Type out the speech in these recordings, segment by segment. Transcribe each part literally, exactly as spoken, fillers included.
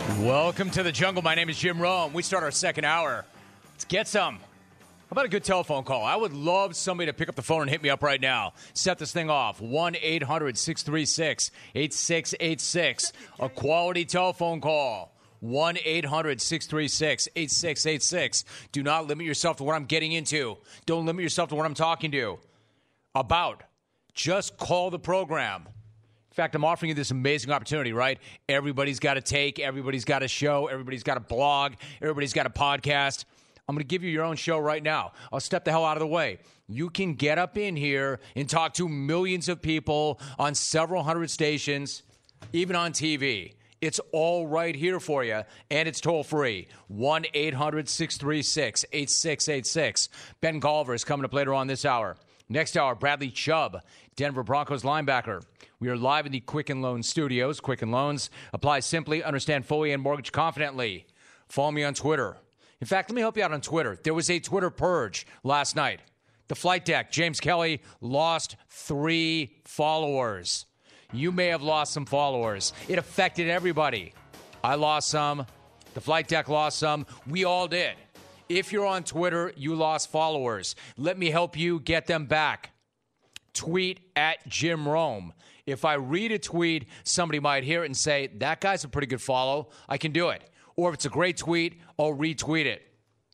Welcome to the jungle. My name is Jim Rome. We start our second hour. Let's get some. How about a good telephone call? I would love somebody to pick up the phone and hit me up right now. Set this thing off. one eight hundred six three six eight six eight six. A quality telephone call. one eight hundred six three six eight six eight six. Do not limit yourself to what I'm getting into. Don't limit yourself to what I'm talking to. About. Just call the program. In fact, I'm offering you this amazing opportunity, right? Everybody's got a take. Everybody's got a show. Everybody's got a blog. Everybody's got a podcast. I'm going to give you your own show right now. I'll step the hell out of the way. You can get up in here and talk to millions of people on several hundred stations, even on T V. It's all right here for you, and it's toll-free. one eight hundred six three six eight six eight six. Ben Golliver is coming up later on this hour. Next hour, Bradley Chubb, Denver Broncos linebacker. We are live in the Quicken Loans studios. Quicken Loans apply simply, understand fully, and mortgage confidently. Follow me on Twitter. In fact, let me help you out on Twitter. There was a Twitter purge last night. The flight deck, James Kelly, lost three followers. You may have lost some followers. It affected everybody. I lost some. The flight deck lost some. We all did. If you're on Twitter, you lost followers. Let me help you get them back. Tweet at Jim Rome. If I read a tweet, somebody might hear it and say, that guy's a pretty good follow. I can do it. Or if it's a great tweet, I'll retweet it.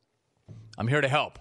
I'm here to help.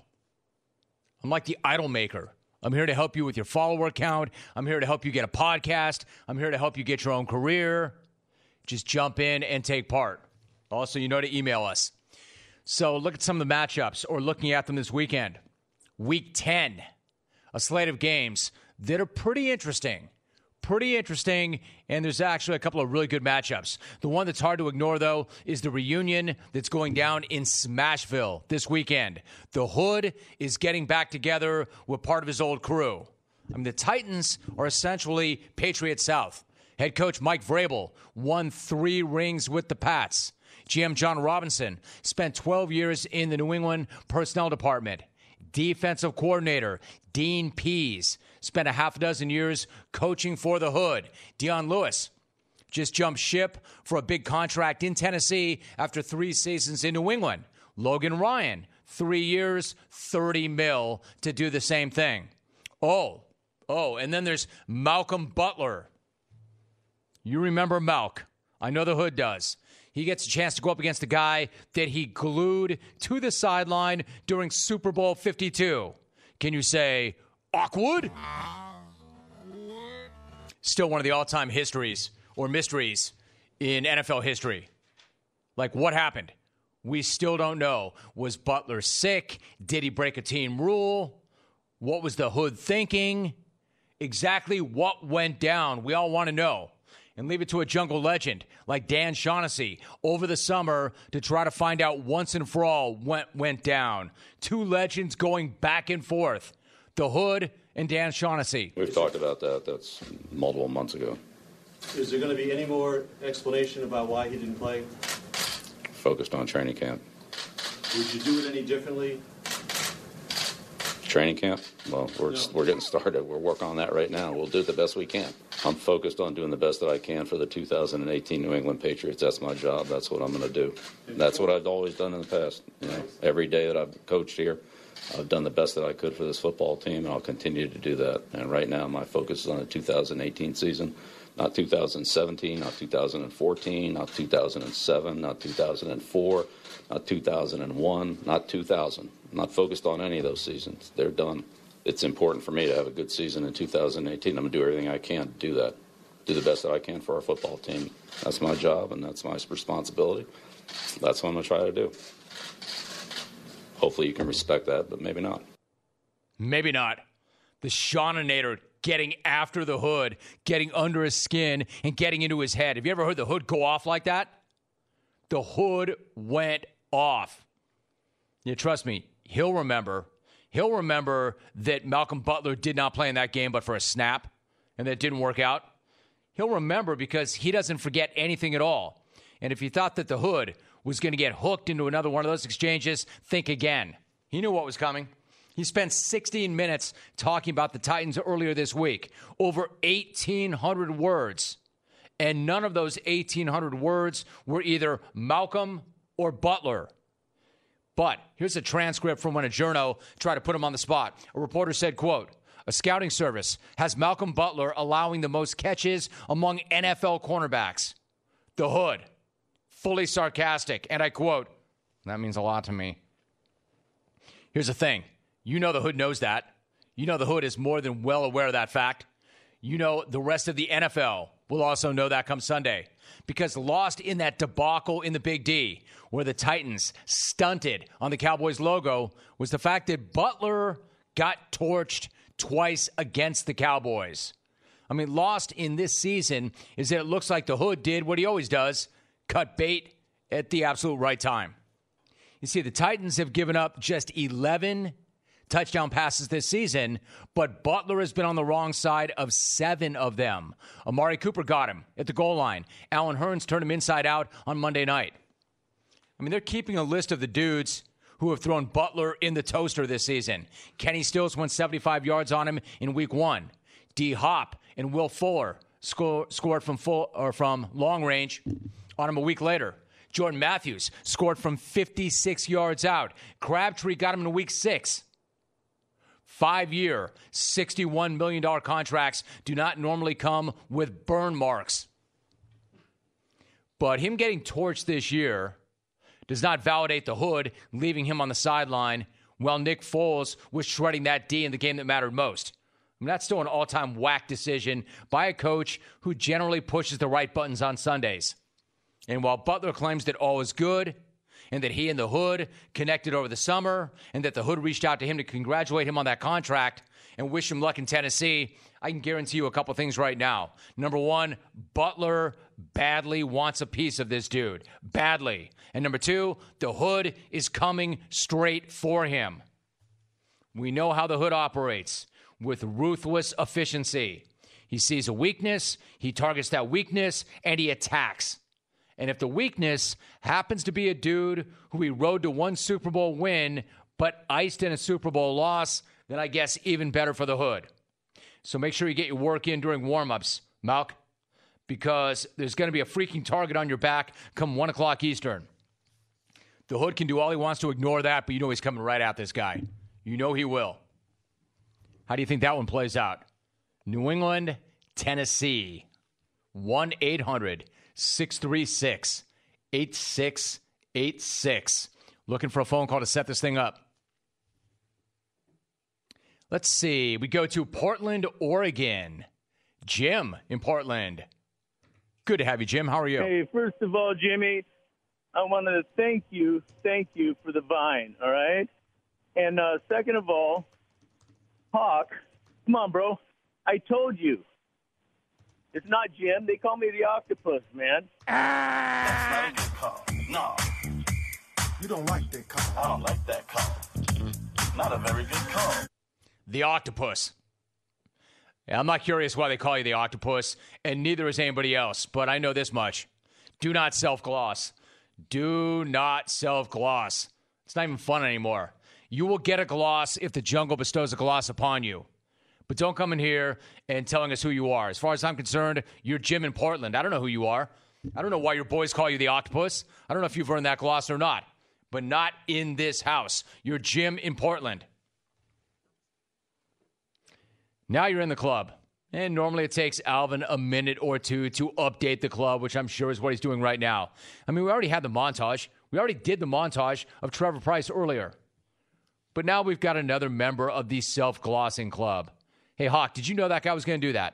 I'm like the idol maker. I'm here to help you with your follower count. I'm here to help you get a podcast. I'm here to help you get your own career. Just jump in and take part. Also, you know to email us. So look at some of the matchups, or looking at them this weekend. Week ten, a slate of games that are pretty interesting. Pretty interesting, and there's actually a couple of really good matchups. The one that's hard to ignore, though, is the reunion that's going down in Smashville this weekend. The Hood is getting back together with part of his old crew. I mean, the Titans are essentially Patriot South. Head coach Mike Vrabel won three rings with the Pats. G M John Robinson spent twelve years in the New England personnel department. Defensive coordinator Dean Pease spent a half a dozen years coaching for the Hood. Dion Lewis just jumped ship for a big contract in Tennessee after three seasons in New England. Logan Ryan, three years, thirty mil to do the same thing. Oh, oh, and then there's Malcolm Butler. You remember Malk. I know the Hood does. He gets a chance to go up against a guy that he glued to the sideline during Super Bowl fifty-two. Can you say, awkward? Still one of the all-time histories or mysteries in N F L history. Like, what happened? We still don't know. Was Butler sick? Did he break a team rule? What was the Hood thinking? Exactly what went down? We all want to know. And leave it to a jungle legend like Dan Shaughnessy over the summer to try to find out once and for all what went down. Two legends going back and forth. The Hood and Dan Shaughnessy. We've talked about that. That's multiple months ago. Is there going to be any more explanation about why he didn't play? Focused on training camp. Would you do it any differently? Training camp? Well, we're, No. we're getting started. We're working on that right now. We'll do it the best we can. I'm focused on doing the best that I can for the two thousand eighteen New England Patriots. That's my job. That's what I'm going to do. That's what I've always done in the past. You know, every day that I've coached here, I've done the best that I could for this football team, and I'll continue to do that. And right now, my focus is on the two thousand eighteen season, not two thousand seventeen, not two thousand fourteen, not two thousand seven, not two thousand four, not two thousand one, not two thousand. I'm not focused on any of those seasons. They're done. It's important for me to have a good season in two thousand eighteen. I'm going to do everything I can to do that, do the best that I can for our football team. That's my job, and that's my responsibility. That's what I'm going to try to do. Hopefully you can respect that, but maybe not. Maybe not. The Shawninator getting after the Hood, getting under his skin, and getting into his head. Have you ever heard the Hood go off like that? The Hood went off. Yeah, trust me, he'll remember. He'll remember that Malcolm Butler did not play in that game but for a snap, and that didn't work out. He'll remember because he doesn't forget anything at all. And if you thought that the Hood was going to get hooked into another one of those exchanges, think again. He knew what was coming. He spent sixteen minutes talking about the Titans earlier this week. Over eighteen hundred words. And none of those eighteen hundred words were either Malcolm or Butler. But here's a transcript from when a journo tried to put him on the spot. A reporter said, quote, "A scouting service has Malcolm Butler allowing the most catches among N F L cornerbacks." The Hood, fully sarcastic, and I quote, "That means a lot to me." Here's the thing. You know the Hood knows that. You know the Hood is more than well aware of that fact. You know the rest of the N F L will also know that come Sunday. Because lost in that debacle in the Big D, where the Titans stunted on the Cowboys logo, was the fact that Butler got torched twice against the Cowboys. I mean, lost in this season is that it looks like the Hood did what he always does, cut bait at the absolute right time. You see, the Titans have given up just eleven touchdown passes this season, but Butler has been on the wrong side of seven of them. Amari Cooper got him at the goal line. Allen Hurns turned him inside out on Monday night. I mean, they're keeping a list of the dudes who have thrown Butler in the toaster this season. Kenny Stills went seventy-five yards on him in week one. D. Hop and Will Fuller score, scored from full or from long range on him a week later. Jordan Matthews scored from fifty-six yards out. Crabtree got him in week six. Five-year, sixty-one million dollars contracts do not normally come with burn marks. But him getting torched this year does not validate the Hood, leaving him on the sideline while Nick Foles was shredding that D in the game that mattered most. I mean, that's still an all-time whack decision by a coach who generally pushes the right buttons on Sundays. And while Butler claims that all is good, and that he and the Hood connected over the summer, and that the Hood reached out to him to congratulate him on that contract and wish him luck in Tennessee, I can guarantee you a couple things right now. Number one, Butler badly wants a piece of this dude. Badly. And number two, the Hood is coming straight for him. We know how the Hood operates, with ruthless efficiency. He sees a weakness, he targets that weakness, and he attacks. And if the weakness happens to be a dude who he rode to one Super Bowl win but iced in a Super Bowl loss, then I guess even better for the Hood. So make sure you get your work in during warm-ups, Malk, because there's going to be a freaking target on your back come one o'clock Eastern. The Hood can do all he wants to ignore that, but you know he's coming right at this guy. You know he will. How do you think that one plays out? New England, Tennessee, one eight hundred six three six eight six eight six. Looking for a phone call to set this thing up. Let's see. We go to Portland, Oregon. Jim in Portland. Good to have you, Jim. How are you? Hey, first of all, Jimmy, I want to thank you, thank you for the vine, all right? And uh, second of all, Hawk, come on, bro. I told you. It's not Jim. They call me the octopus, man. That's not a good call. No. You don't like that call. I don't like that call. Not a very good call. The octopus. Yeah, I'm not curious why they call you the octopus, and neither is anybody else, but I know this much. Do not self-gloss. Do not self-gloss. It's not even fun anymore. You will get a gloss if the jungle bestows a gloss upon you. But don't come in here and telling us who you are. As far as I'm concerned, you're Jim in Portland. I don't know who you are. I don't know why your boys call you the octopus. I don't know if you've earned that gloss or not. But not in this house. You're Jim in Portland. Now you're in the club. And normally it takes Alvin a minute or two to update the club, which I'm sure is what he's doing right now. I mean, we already had the montage. We already did the montage of Trevor Price earlier. But now we've got another member of the self-glossing club. Hey, Hawk, did you know that guy was going to do that?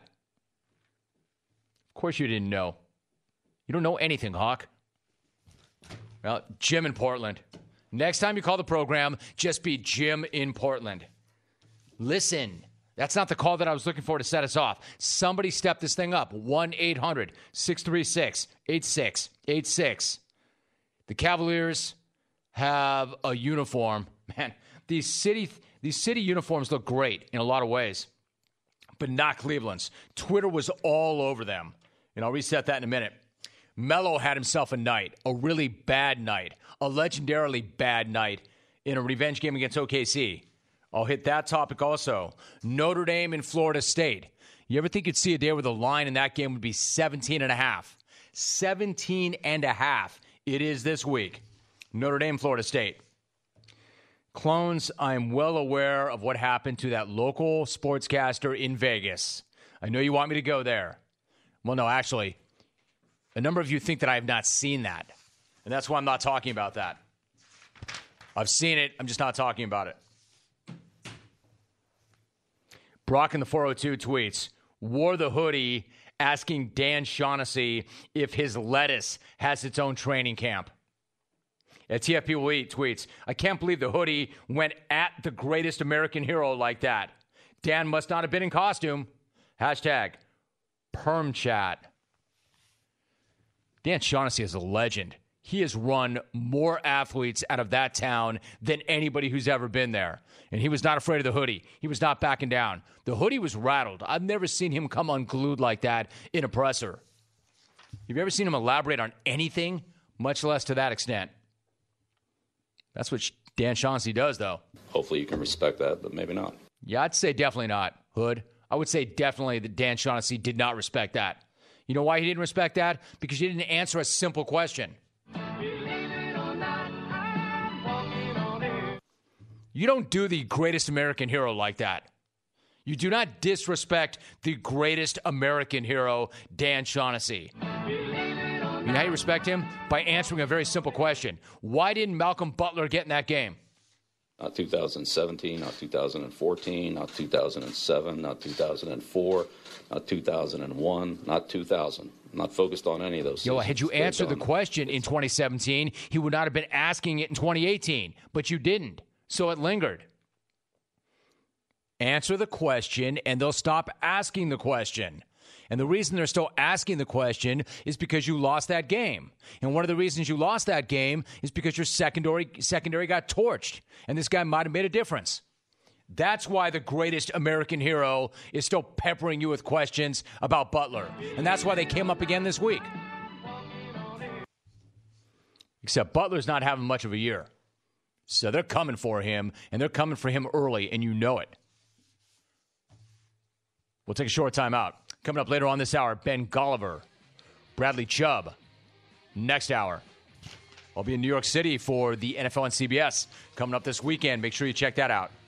Of course you didn't know. You don't know anything, Hawk. Well, Jim in Portland. Next time you call the program, just be Jim in Portland. Listen, that's not the call that I was looking for to set us off. Somebody step this thing up. one eight hundred six three six eight six eight six. The Cavaliers have a uniform. Man, these city, these city uniforms look great in a lot of ways. But not Cleveland's. Twitter was all over them. And I'll reset that in a minute. Melo had himself a night, a really bad night, a legendarily bad night in a revenge game against O K C. I'll hit that topic also. Notre Dame and Florida State. You ever think you'd see a day where the line in that game would be seventeen and a half? seventeen and a half. It is this week. Notre Dame, Florida State. Clones, I'm well aware of what happened to that local sportscaster in Vegas. I know you want me to go there. Well, no, actually, a number of you think that I have not seen that. And that's why I'm not talking about that. I've seen it. I'm just not talking about it. Brock in the four oh two tweets, wore the hoodie asking Dan Shaughnessy if his lettuce has its own training camp. At T F P Will Eat tweets, I can't believe the hoodie went at the greatest American hero like that. Dan must not have been in costume. Hashtag perm chat. Dan Shaughnessy is a legend. He has run more athletes out of that town than anybody who's ever been there. And he was not afraid of the hoodie. He was not backing down. The hoodie was rattled. I've never seen him come unglued like that in a presser. Have you ever seen him elaborate on anything, much less to that extent? That's what Dan Shaughnessy does, though. Hopefully you can respect that, but maybe not. Yeah, I'd say definitely not, Hood. I would say definitely that Dan Shaughnessy did not respect that. You know why he didn't respect that? Because he didn't answer a simple question. You don't do the greatest American hero like that. You do not disrespect the greatest American hero, Dan Shaughnessy. You know how you respect him? By answering a very simple question. Why didn't Malcolm Butler get in that game? Not two thousand seventeen, not two thousand fourteen, not two thousand seven, not two thousand four, not two thousand one, not two thousand. I'm not focused on any of those. Yo, had you answered the question in twenty seventeen, he would not have been asking it in twenty eighteen. But you didn't, so it lingered. Answer the question, and they'll stop asking the question. And the reason they're still asking the question is because you lost that game. And one of the reasons you lost that game is because your secondary secondary got torched. And this guy might have made a difference. That's why the greatest American hero is still peppering you with questions about Butler. And that's why they came up again this week. Except Butler's not having much of a year. So they're coming for him, and they're coming for him early, and you know it. We'll take a short time out. Coming up later on this hour, Ben Golliver, Bradley Chubb. Next hour, I'll be in New York City for the N F L on C B S coming up this weekend. Make sure you check that out.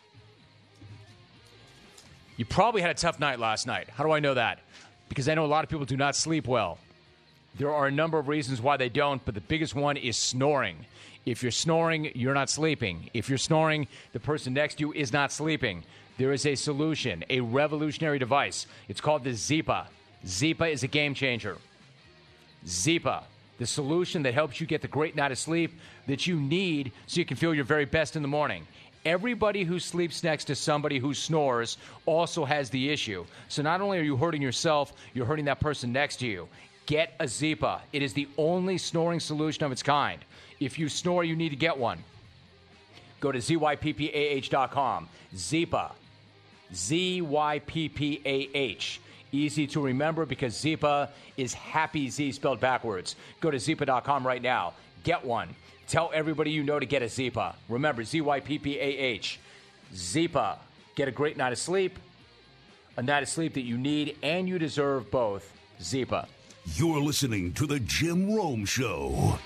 You probably had a tough night last night. How do I know that? Because I know a lot of people do not sleep well. There are a number of reasons why they don't, but the biggest one is snoring. If you're snoring, you're not sleeping. If you're snoring, the person next to you is not sleeping. There is a solution, a revolutionary device. It's called the Zypa. Zypa is a game changer. Zypa, the solution that helps you get the great night of sleep that you need so you can feel your very best in the morning. Everybody who sleeps next to somebody who snores also has the issue. So not only are you hurting yourself, you're hurting that person next to you. Get a Zypa. It is the only snoring solution of its kind. If you snore, you need to get one. Go to Z Y P P A H dot com. Zypa. Z Y P P A H. Easy to remember because Zypa is happy Z spelled backwards. Go to Zypa dot com right now. Get one. Tell everybody you know to get a Zypa. Remember, Z Y P P A H. Zypa. Get a great night of sleep. A night of sleep that you need and you deserve both. Zypa. You're listening to The Jim Rome Show.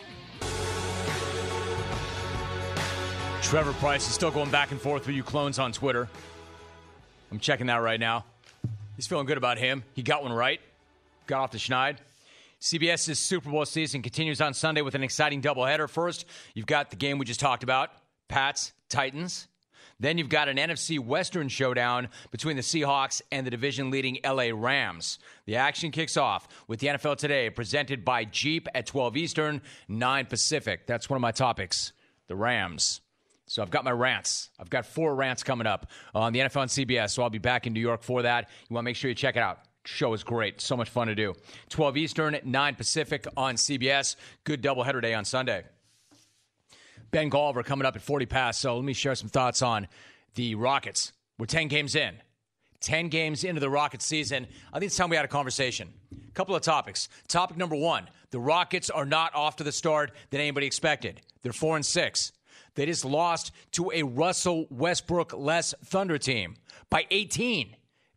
Trevor Price is still going back and forth with you clones on Twitter. I'm checking that right now. He's feeling good about him. He got one right. Got off the schneid. CBS's Super Bowl season continues on Sunday with an exciting doubleheader. First, you've got the game we just talked about, Pats, Titans. Then you've got an N F C Western showdown between the Seahawks and the division-leading L A Rams. The action kicks off with the N F L Today, presented by Jeep at twelve Eastern, nine Pacific. That's one of my topics, the Rams. So I've got my rants. I've got four rants coming up on the N F L on C B S, so I'll be back in New York for that. You want to make sure you check it out. Show is great. So much fun to do. twelve Eastern, nine Pacific on C B S. Good doubleheader day on Sunday. Ben Golliver coming up at forty past, so let me share some thoughts on the Rockets. We're ten games in. ten games into the Rockets season. I think it's time we had a conversation. A couple of topics. Topic number one, the Rockets are not off to the start that anybody expected. They're four and six. They just lost to a Russell Westbrook-less Thunder team by eighteen.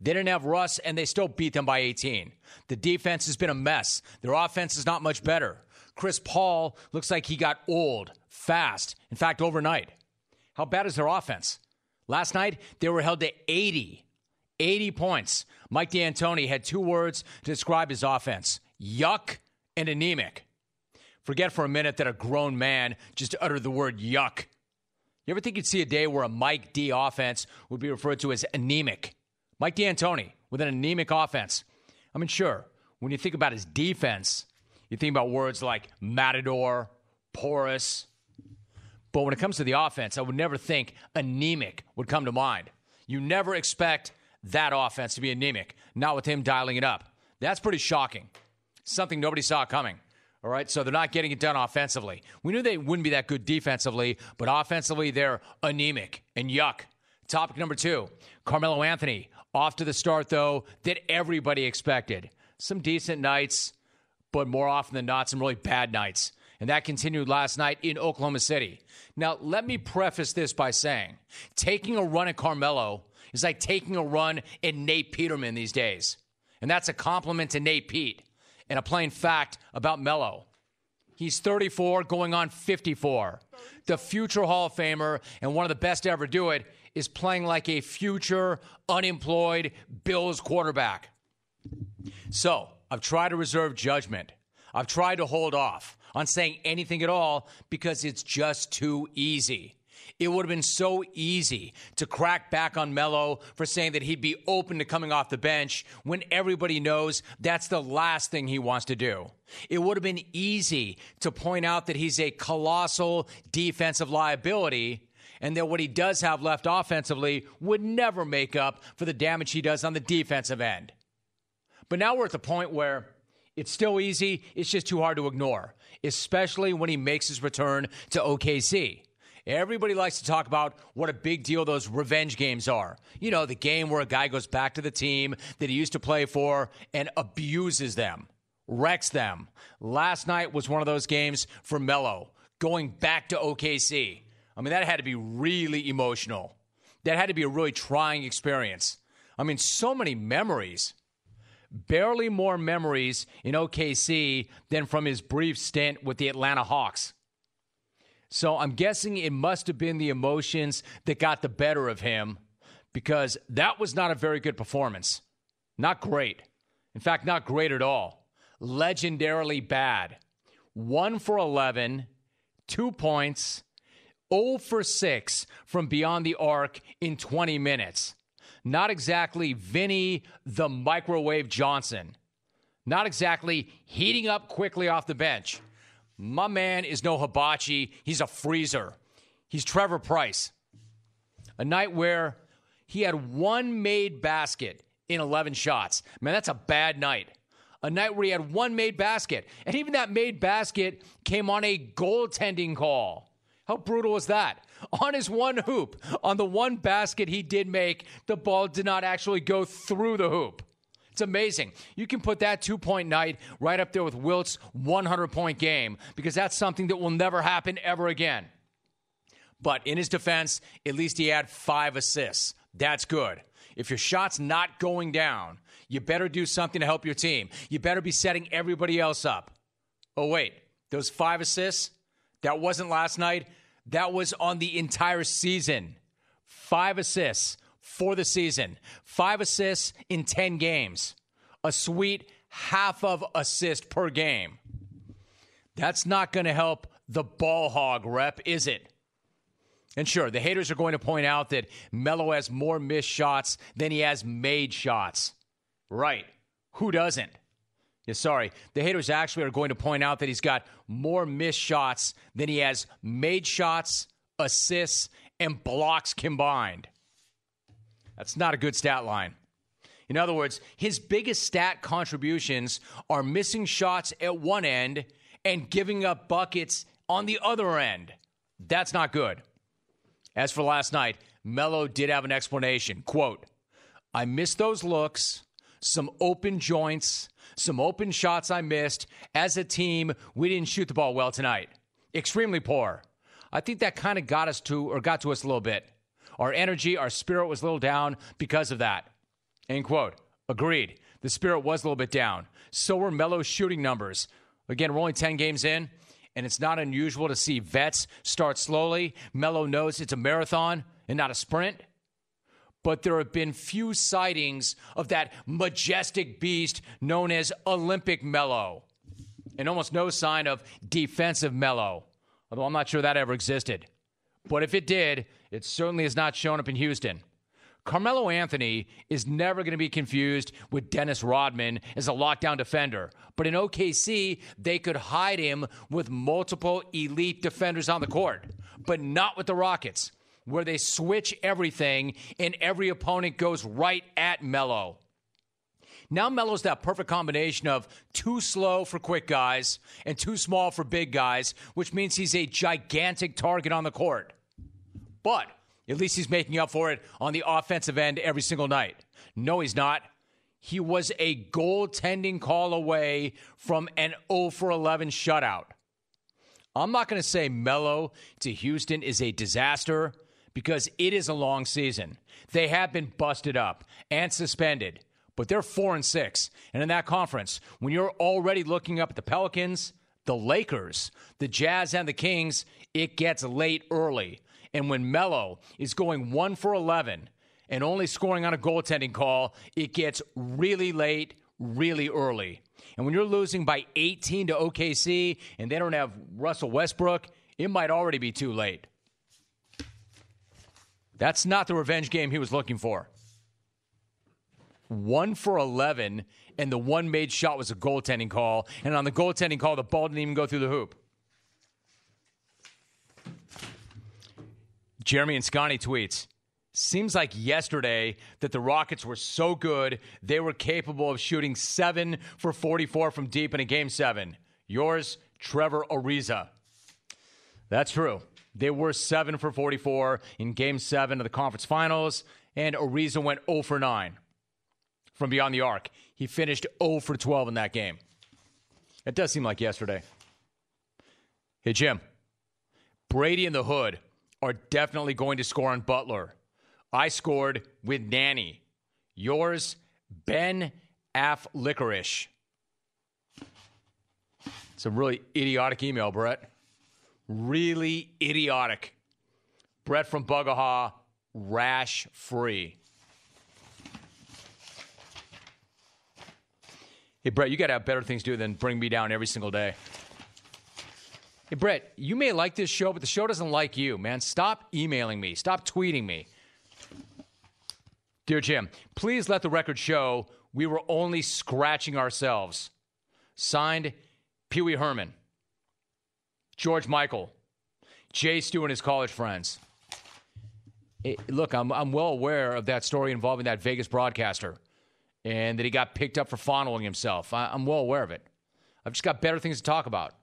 They didn't have Russ, and they still beat them by eighteen. The defense has been a mess. Their offense is not much better. Chris Paul looks like he got old, fast, in fact, overnight. How bad is their offense? Last night, they were held to eighty. eighty points. Mike D'Antoni had two words to describe his offense: yuck and anemic. Forget for a minute that a grown man just uttered the word yuck. You ever think you'd see a day where a Mike D offense would be referred to as anemic? Mike D'Antoni with an anemic offense. I mean, sure, when you think about his defense, you think about words like matador, porous. But when it comes to the offense, I would never think anemic would come to mind. You never expect that offense to be anemic, not with him dialing it up. That's pretty shocking. Something nobody saw coming. All right, so they're not getting it done offensively. We knew they wouldn't be that good defensively, but offensively, they're anemic and yuck. Topic number two, Carmelo Anthony. Off to the start, though, that everybody expected. Some decent nights, but more often than not, some really bad nights. And that continued last night in Oklahoma City. Now, let me preface this by saying, taking a run at Carmelo is like taking a run at Nate Peterman these days. And that's a compliment to Nate Pete. And a plain fact about Melo. He's thirty-four, going on fifty-four. The future Hall of Famer and one of the best to ever do it is playing like a future unemployed Bills quarterback. So I've tried to reserve judgment. I've tried to hold off on saying anything at all because it's just too easy. It would have been so easy to crack back on Melo for saying that he'd be open to coming off the bench when everybody knows that's the last thing he wants to do. It would have been easy to point out that he's a colossal defensive liability and that what he does have left offensively would never make up for the damage he does on the defensive end. But now we're at the point where it's still easy, it's just too hard to ignore, especially when he makes his return to O K C. Everybody likes to talk about what a big deal those revenge games are. You know, the game where a guy goes back to the team that he used to play for and abuses them, wrecks them. Last night was one of those games for Melo, going back to O K C. I mean, that had to be really emotional. That had to be a really trying experience. I mean, so many memories. Barely more memories in O K C than from his brief stint with the Atlanta Hawks. So I'm guessing it must have been the emotions that got the better of him because that was not a very good performance. Not great. In fact, not great at all. Legendarily bad. one for eleven, two points, zero for six from beyond the arc in twenty minutes. Not exactly Vinny the Microwave Johnson. Not exactly heating up quickly off the bench. My man is no hibachi. He's a freezer. He's Trevor Price. A night where he had one made basket in eleven shots. Man, that's a bad night. A night where he had one made basket. And even that made basket came on a goaltending call. How brutal is that? On his one hoop, on the one basket he did make, the ball did not actually go through the hoop. It's amazing. You can put that two-point night right up there with Wilt's one hundred point game because that's something that will never happen ever again. But in his defense, at least he had five assists. That's good. If your shot's not going down, you better do something to help your team. You better be setting everybody else up. Oh, wait. Those five assists? That wasn't last night. That was on the entire season. Five assists for the season. Five assists in ten games. A sweet half of assist per game. That's not going to help the ball hog rep, is it? And sure, the haters are going to point out that Melo has more missed shots than he has made shots. Right. Who doesn't? Yeah, sorry. The haters actually are going to point out that he's got more missed shots than he has made shots, assists, and blocks combined. That's not a good stat line. In other words, his biggest stat contributions are missing shots at one end and giving up buckets on the other end. That's not good. As for last night, Melo did have an explanation. Quote, I missed those looks, some open joints, some open shots I missed. As a team, we didn't shoot the ball well tonight. Extremely poor. I think that kind of got us to, or got to us a little bit. Our energy, our spirit was a little down because of that. End quote. Agreed. The spirit was a little bit down. So were Melo's shooting numbers. Again, we're only ten games in, and it's not unusual to see vets start slowly. Melo knows it's a marathon and not a sprint. But there have been few sightings of that majestic beast known as Olympic Melo, and almost no sign of defensive Melo, although I'm not sure that ever existed. But if it did, it certainly has not shown up in Houston. Carmelo Anthony is never going to be confused with Dennis Rodman as a lockdown defender. But in O K C, they could hide him with multiple elite defenders on the court, but not with the Rockets, where they switch everything and every opponent goes right at Melo. Now Melo's that perfect combination of too slow for quick guys and too small for big guys, which means he's a gigantic target on the court. But at least he's making up for it on the offensive end every single night. No, he's not. He was a goaltending call away from an oh for eleven shutout. I'm not going to say Melo to Houston is a disaster because it is a long season. They have been busted up and suspended, but they're four and six. And in that conference, when you're already looking up at the Pelicans, the Lakers, the Jazz, and the Kings, it gets late early. And when Melo is going one for eleven and only scoring on a goaltending call, it gets really late, really early. And when you're losing by eighteen to O K C and they don't have Russell Westbrook, it might already be too late. That's not the revenge game he was looking for. One for eleven, and the one made shot was a goaltending call. And on the goaltending call, the ball didn't even go through the hoop. Jeremy and Scotty tweets, seems like yesterday that the Rockets were so good they were capable of shooting seven for forty-four from deep in a game seven. Yours, Trevor Ariza. That's true. They were seven for forty-four in game seven of the conference finals, and Ariza went oh for nine from beyond the arc. He finished oh for twelve in that game. It does seem like yesterday. Hey, Jim. Brady and the Hood are definitely going to score on Butler. I scored with Nanny. Yours, Ben Aff Licorice. It's a really idiotic email, Brett. Really idiotic. Brett from Bugahaw, rash free. Hey, Brett, you got to have better things to do than bring me down every single day. Hey, Brett, you may like this show, but the show doesn't like you, man. Stop emailing me. Stop tweeting me. Dear Jim, please let the record show we were only scratching ourselves. Signed, Pee Wee Herman, George Michael, Jay Stu and his college friends. Hey, look, I'm, I'm well aware of that story involving that Vegas broadcaster and that he got picked up for fondling himself. I, I'm well aware of it. I've just got better things to talk about.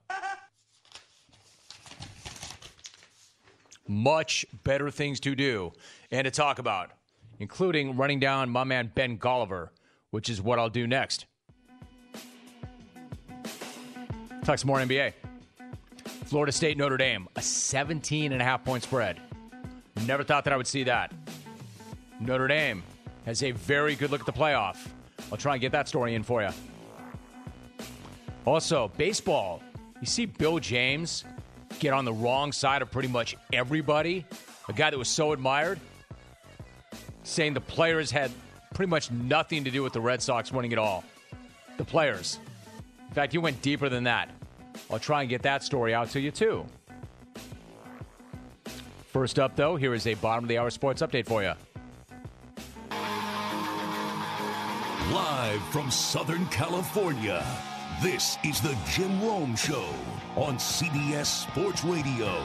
Much better things to do and to talk about, including running down my man Ben Golliver, which is what I'll do next. Talk some more N B A. Florida State, Notre Dame, a seventeen and a half point spread. Never thought that I would see that. Notre Dame has a very good look at the playoff. I'll try and get that story in for you. Also, baseball. You see Bill James get on the wrong side of pretty much everybody, a guy that was so admired, saying the players had pretty much nothing to do with the Red Sox winning it all. The players. In fact, he went deeper than that. I'll try and get that story out to you, too. First up, though, here is a bottom-of-the-hour sports update for you. Live from Southern California, this is the Jim Rome Show on C B S Sports Radio.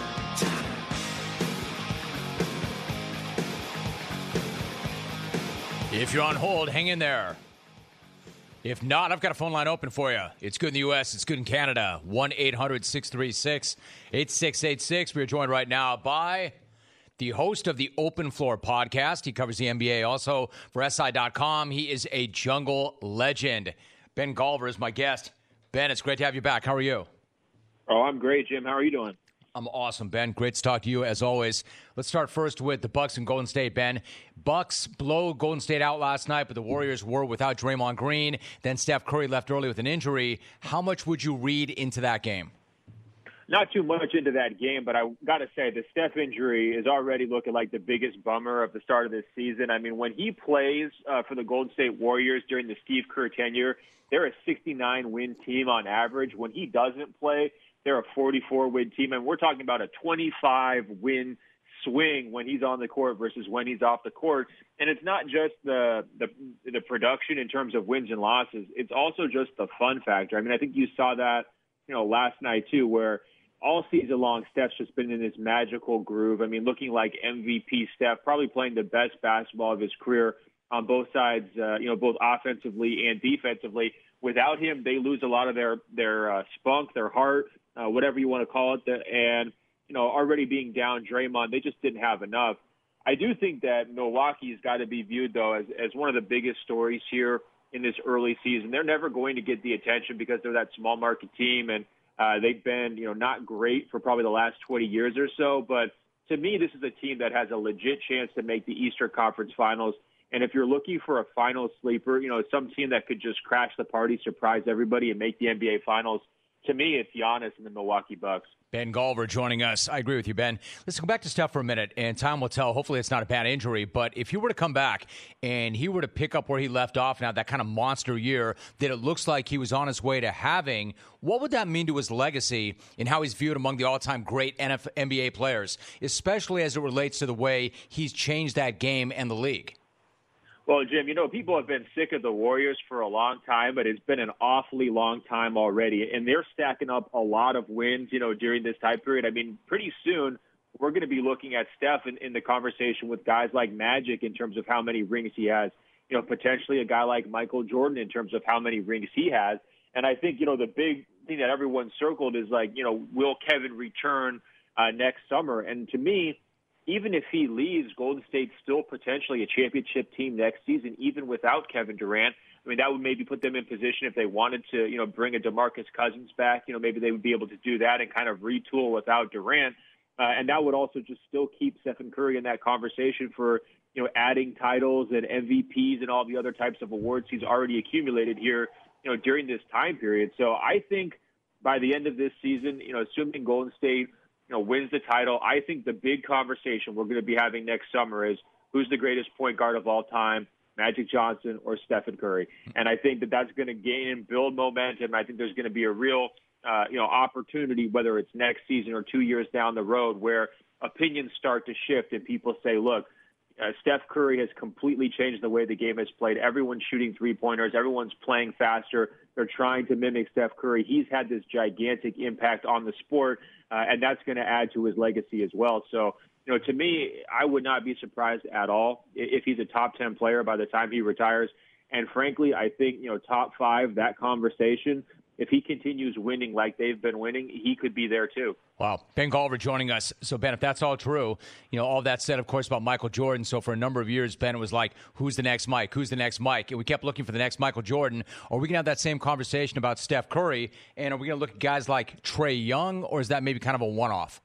If you're on hold, hang in there. If not, I've got a phone line open for you. It's good in the U S. It's good in Canada. one eight hundred six three six eight six eight six. We are joined right now by the host of the Open Floor podcast. He covers the N B A also for S I dot com. He is a jungle legend. Ben Golliver is my guest. Ben, it's great to have you back. How are you? Oh, I'm great, Jim. How are you doing? I'm awesome, Ben. Great to talk to you, as always. Let's start first with the Bucks and Golden State, Ben. Bucks blow Golden State out last night, but the Warriors were without Draymond Green. Then Steph Curry left early with an injury. How much would you read into that game? Not too much into that game, but I got to say the Steph injury is already looking like the biggest bummer of the start of this season. I mean, when he plays uh, for the Golden State Warriors during the Steve Kerr tenure, they're a sixty-nine win team on average. When he doesn't play, they're a forty-four win team, and we're talking about a twenty-five win swing when he's on the court versus when he's off the court. And it's not just the, the the production in terms of wins and losses. It's also just the fun factor. I mean, I think you saw that, you know, last night too, where all season long, Steph's just been in this magical groove. I mean, looking like M V P Steph, probably playing the best basketball of his career on both sides, uh, you know, both offensively and defensively. Without him, they lose a lot of their, their uh, spunk, their heart, uh, whatever you want to call it. And, you know, already being down Draymond, they just didn't have enough. I do think that Milwaukee's got to be viewed, though, as, as one of the biggest stories here in this early season. They're never going to get the attention because they're that small market team, and uh, they've been, you know, not great for probably the last twenty years or so. But to me, this is a team that has a legit chance to make the Eastern Conference Finals. And if you're looking for a final sleeper, you know, some team that could just crash the party, surprise everybody, and make the N B A Finals, to me, it's Giannis and the Milwaukee Bucks. Ben Golver joining us. I agree with you, Ben. Let's go back to Steph for a minute, and time will tell. Hopefully it's not a bad injury, but if he were to come back and he were to pick up where he left off now, that kind of monster year that it looks like he was on his way to having, what would that mean to his legacy and how he's viewed among the all-time great N B A players, especially as it relates to the way he's changed that game and the league? Well, Jim, you know, people have been sick of the Warriors for a long time, but it's been an awfully long time already. And they're stacking up a lot of wins, you know, during this time period. I mean, pretty soon we're going to be looking at Steph in, in the conversation with guys like Magic in terms of how many rings he has, you know, potentially a guy like Michael Jordan in terms of how many rings he has. And I think, you know, the big thing that everyone circled is like, you know, will Kevin return uh, next summer? And to me, even if he leaves, Golden State's still potentially a championship team next season, even without Kevin Durant. I mean, that would maybe put them in position if they wanted to, you know, bring a DeMarcus Cousins back. You know, maybe they would be able to do that and kind of retool without Durant. Uh, and that would also just still keep Stephen Curry in that conversation for, you know, adding titles and M V Ps and all the other types of awards he's already accumulated here, you know, during this time period. So I think by the end of this season, you know, assuming Golden State, you know, wins the title, I think the big conversation we're going to be having next summer is who's the greatest point guard of all time, Magic Johnson or Stephen Curry. And I think that that's going to gain and build momentum. I think there's going to be a real, uh, you know, opportunity, whether it's next season or two years down the road, where opinions start to shift and people say, look, uh, Steph Curry has completely changed the way the game is played. Everyone's shooting three-pointers. Everyone's playing faster. They're trying to mimic Steph Curry. He's had this gigantic impact on the sport, uh, and that's going to add to his legacy as well. So, you know, to me, I would not be surprised at all if he's a top ten player by the time he retires. And frankly, I think, you know, top five, that conversation, if he continues winning like they've been winning, he could be there too. Wow. Ben Golver joining us. So, Ben, if that's all true, you know, all that said, of course, about Michael Jordan. So for a number of years, Ben, it was like, who's the next Mike? Who's the next Mike? And we kept looking for the next Michael Jordan. Are we going to have that same conversation about Steph Curry? And are we going to look at guys like Trae Young, or is that maybe kind of a one-off?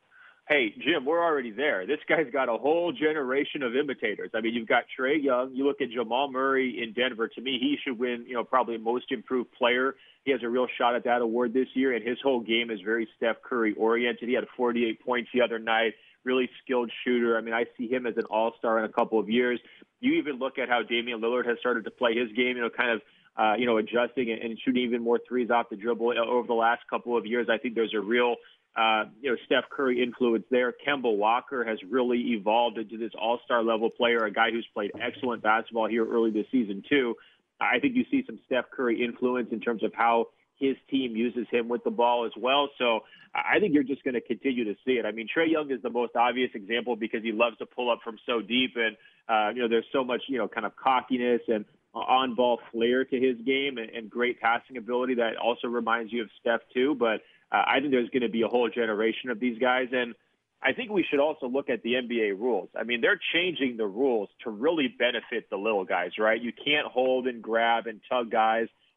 Hey, Jim, we're already there. This guy's got a whole generation of imitators. I mean, you've got Trae Young. You look at Jamal Murray in Denver. To me, he should win, you know, probably most improved player. He has a real shot at that award this year, and his whole game is very Steph Curry-oriented. He had forty-eight points the other night, really skilled shooter. I mean, I see him as an all-star in a couple of years. You even look at how Damian Lillard has started to play his game, you know, kind of, uh, you know, adjusting and, and shooting even more threes off the dribble over the last couple of years. I think there's a real Uh, you know, Steph Curry influence there. Kemba Walker has really evolved into this all-star level player, a guy who's played excellent basketball here early this season too. I think you see some Steph Curry influence in terms of how his team uses him with the ball as well. So I think you're just going to continue to see it. I mean, Trae Young is the most obvious example because he loves to pull up from so deep, and uh, you know, there's so much, you know, kind of cockiness and on-ball flair to his game, and, and great passing ability that also reminds you of Steph too. But Uh, I think there's going to be a whole generation of these guys. And I think we should also look at the N B A rules. I mean, they're changing the rules to really benefit the little guys, right? You can't hold and grab and tug guys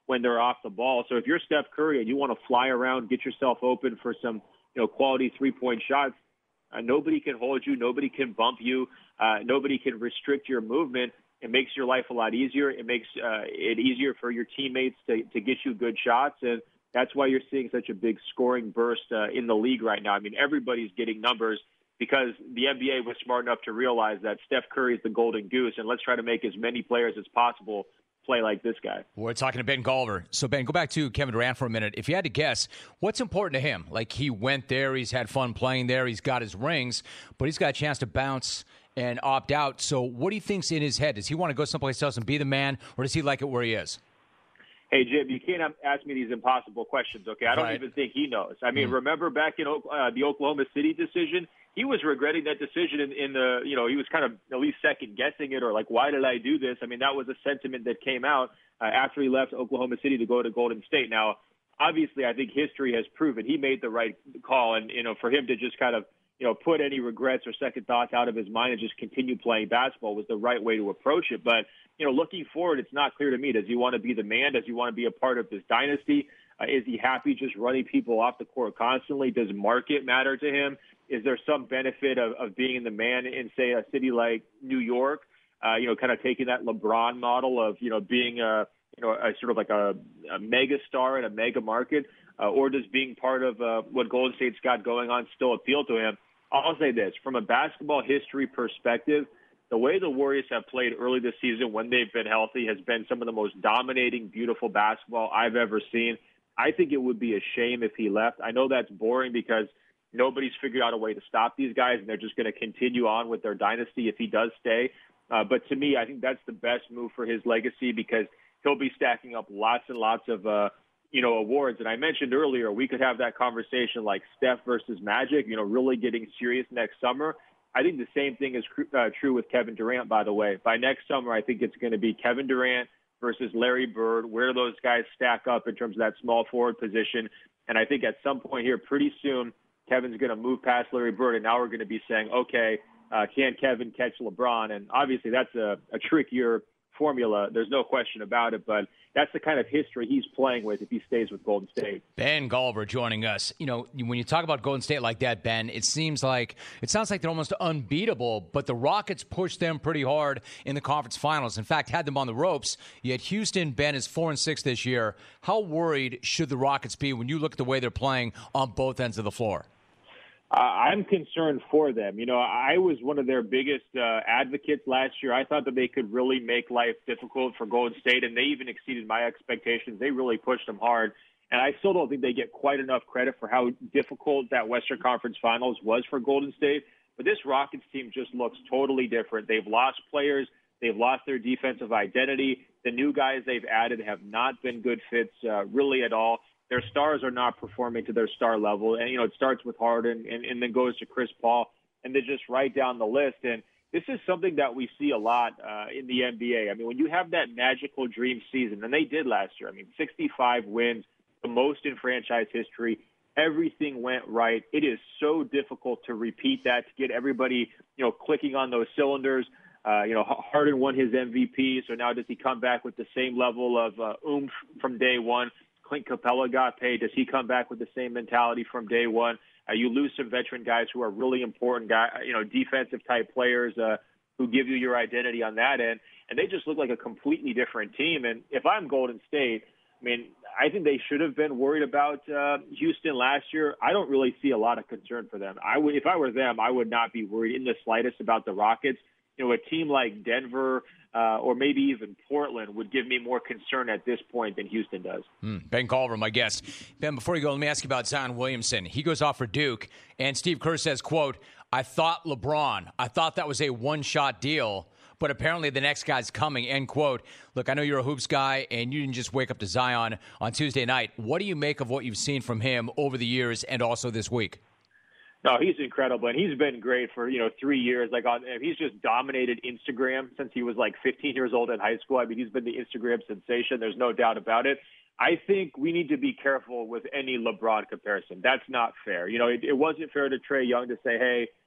when they're off the ball. So if you're Steph Curry and you want to fly around, get yourself open for some, you know, quality three-point shots, uh, nobody can hold you. Nobody can bump you. Uh, nobody can restrict your movement. It makes your life a lot easier. It makes uh, it easier for your teammates to, to get you good shots. And that's why you're seeing such a big scoring burst uh, in the league right now. I mean, everybody's getting numbers because the N B A was smart enough to realize that Steph Curry is the golden goose, and let's try to make as many players as possible play like this guy. We're talking to Ben Golliver. So, Ben, go back to Kevin Durant for a minute. If you had to guess, what's important to him? Like, he went there, he's had fun playing there, he's got his rings, but he's got a chance to bounce and opt out. So what do you think's in his head? Does he want to go someplace else and be the man, or does he like it where he is? Hey, Jim, you can't ask me these impossible questions, okay? I don't right. even think he knows. I mean, mm. remember back in uh, the Oklahoma City decision? He was regretting that decision in, in the, you know, he was kind of at least second guessing it, or like, why did I do this? I mean, that was a sentiment that came out uh, after he left Oklahoma City to go to Golden State. Now, obviously, I think history has proven he made the right call, and, you know, for him to just kind of, you know, put any regrets or second thoughts out of his mind and just continue playing basketball was the right way to approach it. But, you know, looking forward, it's not clear to me. Does he want to be the man? Does he want to be a part of this dynasty? Uh, is he happy just running people off the court constantly? Does market matter to him? Is there some benefit of, of being the man in, say, a city like New York, uh, you know, kind of taking that LeBron model of, you know, being a, you know, a sort of like a, a mega star in a mega market? Uh, or does being part of uh, what Golden State's got going on still appeal to him? I'll say this, from a basketball history perspective, the way the Warriors have played early this season when they've been healthy has been some of the most dominating, beautiful basketball I've ever seen. I think it would be a shame if he left. I know that's boring because nobody's figured out a way to stop these guys, and they're just going to continue on with their dynasty if he does stay. Uh, but to me, I think that's the best move for his legacy because he'll be stacking up lots and lots of uh, you know, awards. And I mentioned earlier, we could have that conversation like Steph versus Magic, you know, really getting serious next summer. I think the same thing is uh, true with Kevin Durant, by the way. By next summer, I think it's going to be Kevin Durant versus Larry Bird, where those guys stack up in terms of that small forward position. And I think at some point here, pretty soon, Kevin's going to move past Larry Bird, and now we're going to be saying, okay, uh, can Kevin catch LeBron? And obviously that's a, a trickier formula. There's no question about it, but that's the kind of history he's playing with if he stays with Golden State. Ben Golliver joining us. You know, when you talk about Golden State like that, Ben, it seems like, it sounds like they're almost unbeatable, but the Rockets pushed them pretty hard in the conference finals. In fact, had them on the ropes. Yet Houston, Ben, is four and six this year. How worried should the Rockets be when you look at the way they're playing on both ends of the floor? Uh, I'm concerned for them. You know, I was one of their biggest uh, advocates last year. I thought that they could really make life difficult for Golden State, and they even exceeded my expectations. They really pushed them hard, and I still don't think they get quite enough credit for how difficult that Western Conference Finals was for Golden State. But this Rockets team just looks totally different. They've lost players. They've lost their defensive identity. The new guys they've added have not been good fits uh, really at all. Their stars are not performing to their star level. And, you know, it starts with Harden and, and then goes to Chris Paul, and then just right down the list. And this is something that we see a lot uh, in the N B A. I mean, when you have that magical dream season, and they did last year, I mean, sixty-five wins, the most in franchise history, everything went right. It is so difficult to repeat that, to get everybody, you know, clicking on those cylinders. Uh, you know, Harden won his M V P, so now does he come back with the same level of uh, oomph from day one? Clint Capella got paid. Does he come back with the same mentality from day one? Uh, you lose some veteran guys who are really important, guy, you know, defensive type players uh, who give you your identity on that end, and they just look like a completely different team. And if I'm Golden State, I mean, I think they should have been worried about uh, Houston last year. I don't really see a lot of concern for them. I would, if I were them, I would not be worried in the slightest about the Rockets. You know, a team like Denver uh, or maybe even Portland would give me more concern at this point than Houston does. Mm, Ben Golliver, my guest. Ben, before you go, let me ask you about Zion Williamson. He goes off for Duke, and Steve Kerr says, quote, I thought LeBron, I thought that was a one-shot deal, but apparently the next guy's coming, end quote. Look, I know you're a hoops guy, and you didn't just wake up to Zion on Tuesday night. What do you make of what you've seen from him over the years and also this week? No, he's incredible, and he's been great for, you know, three years. Like, on, he's just dominated Instagram since he was, like, fifteen years old in high school. I mean, he's been the Instagram sensation. There's no doubt about it. I think we need to be careful with any LeBron comparison. That's not fair. You know, it, it wasn't fair to Trae Young to say, hey,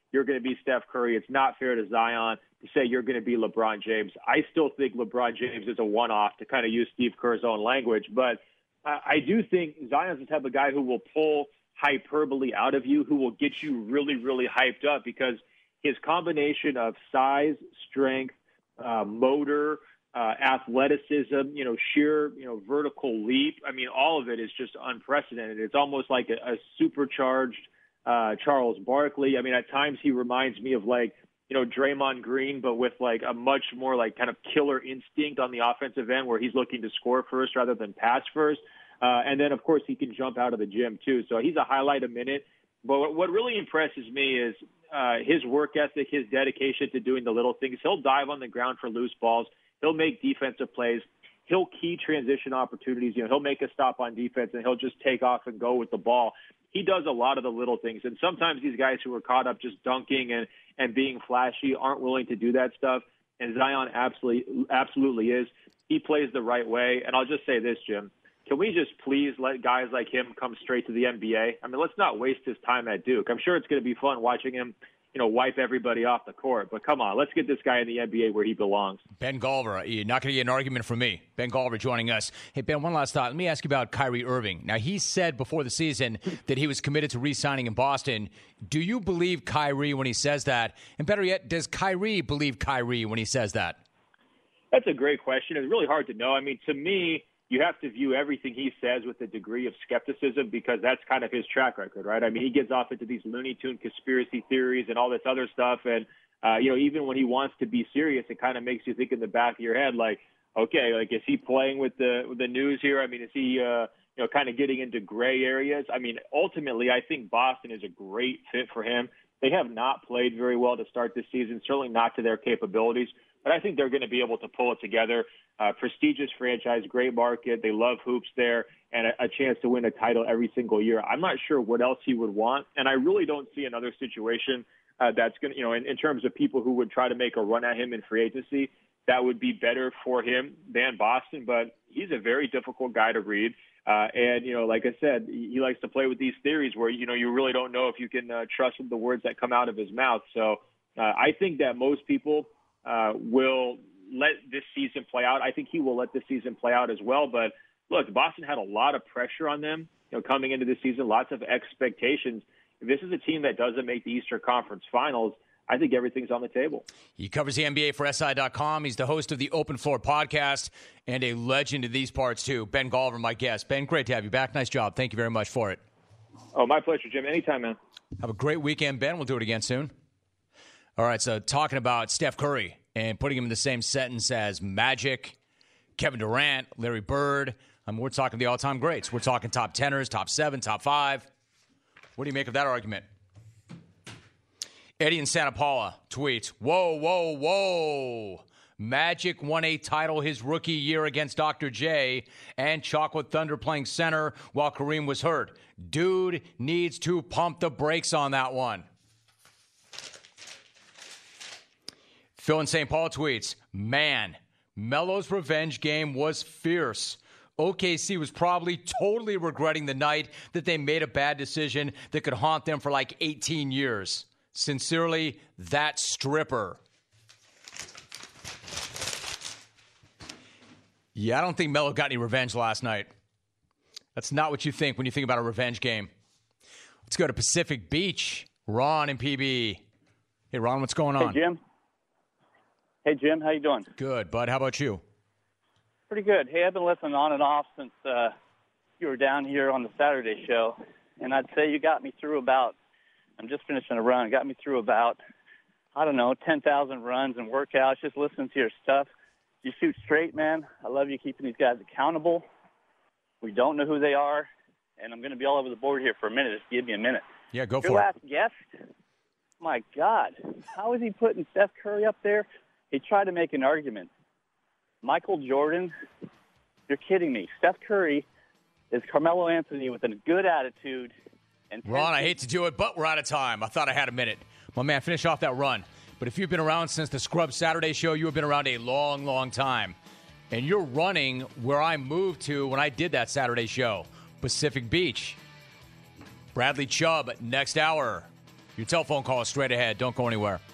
you're going to be Steph Curry. It's not fair to Zion to say you're going to be LeBron James. I still think LeBron James is a one-off, to kind of use Steve Kerr's own language. But I, I do think Zion's the type of guy who will pull hyperbole out of you, who will get you really, really hyped up, because his combination of size, strength, uh, motor, uh, athleticism, you know, sheer, you know, vertical leap. I mean, all of it is just unprecedented. It's almost like a, a supercharged uh, Charles Barkley. I mean, at times he reminds me of like, you know, Draymond Green, but with like a much more like kind of killer instinct on the offensive end, where he's looking to score first rather than pass first. Uh, and then, of course, he can jump out of the gym, too. So he's a highlight a minute. But what really impresses me is uh, his work ethic, his dedication to doing the little things. He'll dive on the ground for loose balls. He'll make defensive plays. He'll key transition opportunities. You know, he'll make a stop on defense, and he'll just take off and go with the ball. He does a lot of the little things. And sometimes these guys who are caught up just dunking and, and being flashy aren't willing to do that stuff. And Zion absolutely, absolutely is. He plays the right way. And I'll just say this, Jim. Can we just please let guys like him come straight to the N B A? I mean, let's not waste his time at Duke. I'm sure it's going to be fun watching him, you know, wipe everybody off the court. But come on, let's get this guy in the N B A where he belongs. Ben Golliver, you're not going to get an argument from me. Ben Golliver joining us. Hey, Ben, one last thought. Let me ask you about Kyrie Irving. Now, he said before the season that he was committed to re-signing in Boston. Do you believe Kyrie when he says that? And better yet, does Kyrie believe Kyrie when he says that? That's a great question. It's really hard to know. I mean, to me, you have to view everything he says with a degree of skepticism, because that's kind of his track record, right? I mean, he gets off into these Looney Tune conspiracy theories and all this other stuff. And, uh, you know, even when he wants to be serious, it kind of makes you think in the back of your head, like, okay, like, is he playing with the with the news here? I mean, is he, uh, you know, kind of getting into gray areas? I mean, ultimately, I think Boston is a great fit for him. They have not played very well to start this season, certainly not to their capabilities. But I think they're going to be able to pull it together. Uh, prestigious franchise, great market. They love hoops there, and a, a chance to win a title every single year. I'm not sure what else he would want, and I really don't see another situation uh, that's going to, you know, in, in terms of people who would try to make a run at him in free agency, that would be better for him than Boston. But he's a very difficult guy to read. Uh, and, you know, like I said, he likes to play with these theories where, you know, you really don't know if you can uh, trust the words that come out of his mouth. So uh, I think that most people uh, will let this season play out. I think he will let this season play out as well. But look, Boston had a lot of pressure on them, you know, coming into this season, lots of expectations. If this is a team that doesn't make the Eastern Conference Finals, I think everything's on the table. He covers the N B A for S I dot com. He's the host of the Open Floor podcast and a legend of these parts, too. Ben Golliver, my guest. Ben, great to have you back. Nice job. Thank you very much for it. Oh, my pleasure, Jim. Anytime, man. Have a great weekend, Ben. We'll do it again soon. All right, so talking about Steph Curry and putting him in the same sentence as Magic, Kevin Durant, Larry Bird. I mean, we're talking the all-time greats. We're talking top teners, top seven, top five. What do you make of that argument? Eddie in Santa Paula tweets, whoa, whoa, whoa. Magic won a title his rookie year against Doctor J and Chocolate Thunder playing center while Kareem was hurt. Dude needs to pump the brakes on that one. Phil in Saint Paul tweets, man, Melo's revenge game was fierce. O K C was probably totally regretting the night that they made a bad decision that could haunt them for like eighteen years. Sincerely, that stripper. Yeah, I don't think Melo got any revenge last night. That's not what you think when you think about a revenge game. Let's go to Pacific Beach. Ron and P B. Hey, Ron, what's going on? Hey, Jim. Hey, Jim. How you doing? Good, bud. How about you? Pretty good. Hey, I've been listening on and off since uh, you were down here on the Saturday show, and I'd say you got me through about, I'm just finishing a run, got me through about, I don't know, ten thousand runs and workouts, just listening to your stuff. You shoot straight, man. I love you keeping these guys accountable. We don't know who they are, and I'm going to be all over the board here for a minute. Just give me a minute. Yeah, go your for it. Your last guest, my God, how is he putting Steph Curry up there? He tried to make an argument. Michael Jordan, you're kidding me. Steph Curry is Carmelo Anthony with a good attitude. And Ron, I hate to do it, but we're out of time. I thought I had a minute. My man, finish off that run. But if you've been around since the Scrub Saturday show, you have been around a long, long time. And you're running where I moved to when I did that Saturday show, Pacific Beach. Bradley Chubb, next hour. Your telephone call is straight ahead. Don't go anywhere.